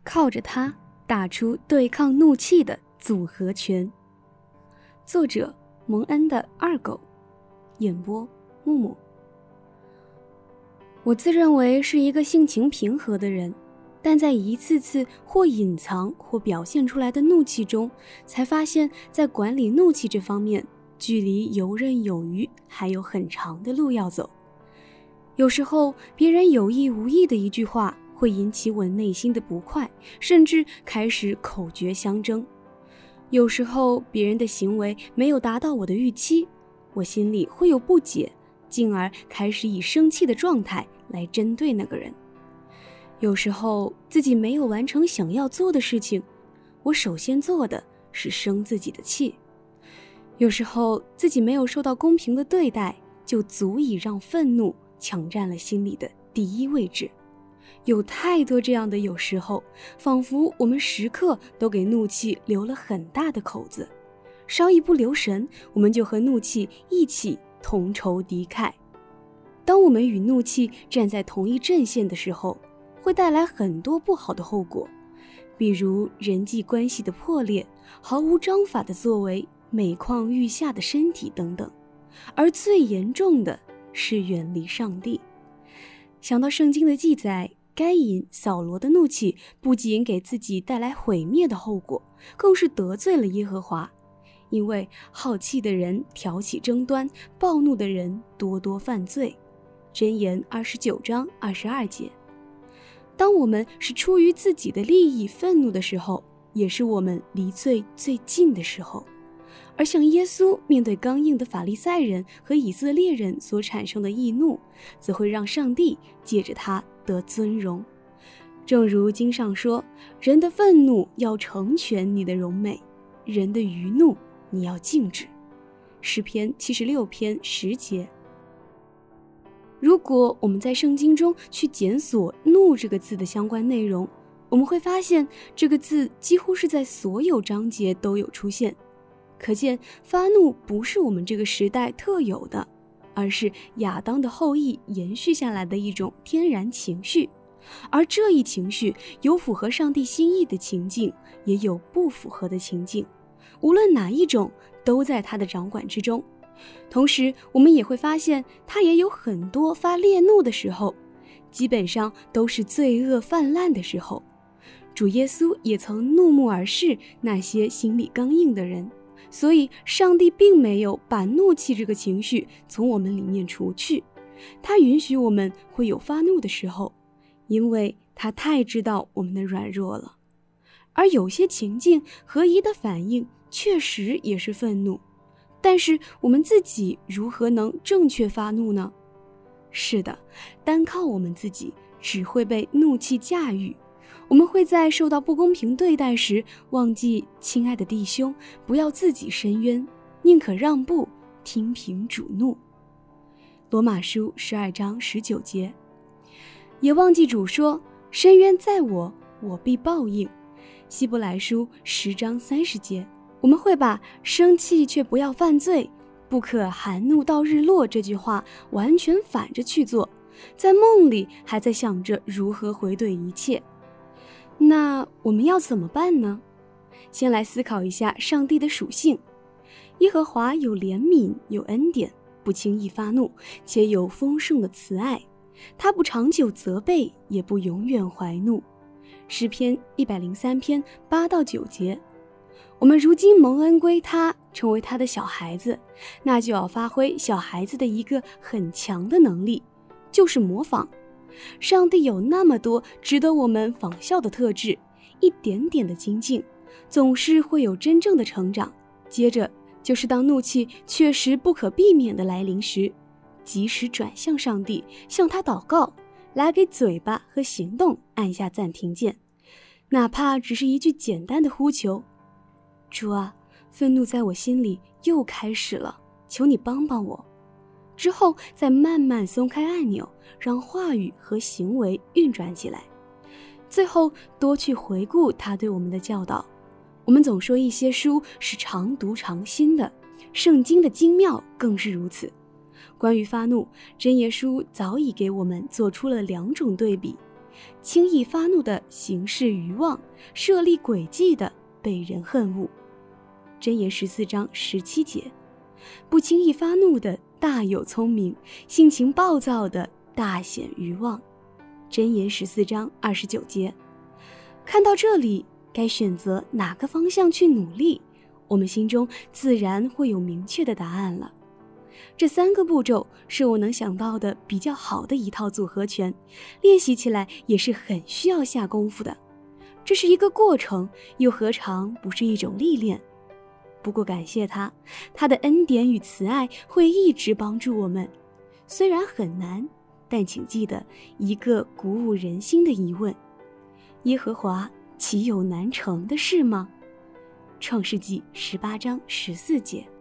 靠着它打出对抗怒气的组合拳。作者蒙恩的二狗，演播木木。我自认为是一个性情平和的人，但在一次次或隐藏或表现出来的怒气中，才发现在管理怒气这方面，距离游刃有余还有很长的路要走。有时候别人有意无意的一句话会引起我内心的不快，甚至开始口角相争。有时候别人的行为没有达到我的预期，我心里会有不解，进而开始以生气的状态来针对那个人。有时候自己没有完成想要做的事情，我首先做的是生自己的气。有时候自己没有受到公平的对待，就足以让愤怒抢占了心里的第一位置。有太多这样的有时候，仿佛我们时刻都给怒气留了很大的口子，稍一不留神，我们就和怒气一起同仇敌忾。当我们与怒气站在同一阵线的时候，会带来很多不好的后果，比如人际关系的破裂、毫无章法的作为、每况愈下的身体等等。而最严重的是远离上帝。想到圣经的记载，该隐、扫罗的怒气不仅给自己带来毁灭的后果，更是得罪了耶和华。因为好气的人挑起争端，暴怒的人多多犯罪。箴言29章22节。当我们是出于自己的利益愤怒的时候，也是我们离罪最近的时候。而像耶稣面对刚硬的法利赛人和以色列人所产生的易怒，则会让上帝借着他得尊荣。正如经上说，人的愤怒要成全你的荣美，人的余怒你要禁止。诗篇76篇10节。如果我们在圣经中去检索怒这个字的相关内容，我们会发现这个字几乎是在所有章节都有出现。可见发怒不是我们这个时代特有的，而是亚当的后裔延续下来的一种天然情绪。而这一情绪有符合上帝心意的情境，也有不符合的情境，无论哪一种都在他的掌管之中。同时我们也会发现，他也有很多发烈怒的时候，基本上都是罪恶泛滥的时候。主耶稣也曾怒目而视那些心里刚硬的人，所以上帝并没有把怒气这个情绪从我们里面除去，他允许我们会有发怒的时候，因为他太知道我们的软弱了。而有些情境合宜的反应确实也是愤怒，但是我们自己如何能正确发怒呢？是的，单靠我们自己只会被怒气驾驭。我们会在受到不公平对待时忘记，亲爱的弟兄，不要自己伸冤，宁可让步，听凭主怒。罗马书12章19节。也忘记主说，伸冤在我，我必报应。希伯来书10章30节。我们会把生气却不要犯罪，不可含怒到日落这句话完全反着去做，在梦里还在想着如何回怼一切。那我们要怎么办呢？先来思考一下上帝的属性。耶和华有怜悯，有恩典，不轻易发怒，且有丰盛的慈爱。他不长久责备，也不永远怀怒。诗篇103篇8到9节。我们如今蒙恩归他，成为他的小孩子，那就要发挥小孩子的一个很强的能力，就是模仿。上帝有那么多值得我们仿效的特质，一点点的精进，总是会有真正的成长。接着就是当怒气确实不可避免的来临时，及时转向上帝，向他祷告，来给嘴巴和行动按下暂停键，哪怕只是一句简单的呼求：主啊，愤怒在我心里又开始了，求你帮帮我。之后再慢慢松开按钮，让话语和行为运转起来。最后多去回顾他对我们的教导。我们总说一些书是常读常新的，圣经的精妙更是如此。关于发怒，箴言书早已给我们做出了2种对比， 轻易发怒的行事愚妄，设立诡计的被人恨恶。箴言14章17节，不轻易发怒的大有聪明，性情暴躁的大显愚妄。箴言14章29节。看到这里，该选择哪个方向去努力，我们心中自然会有明确的答案了。这3个步骤是我能想到的比较好的一套组合拳，练习起来也是很需要下功夫的。这是一个过程，又何尝不是一种历练？不过感谢他的恩典与慈爱会一直帮助我们。虽然很难，但请记得一个鼓舞人心的疑问：耶和华岂有难成的事吗？创世纪18章14节。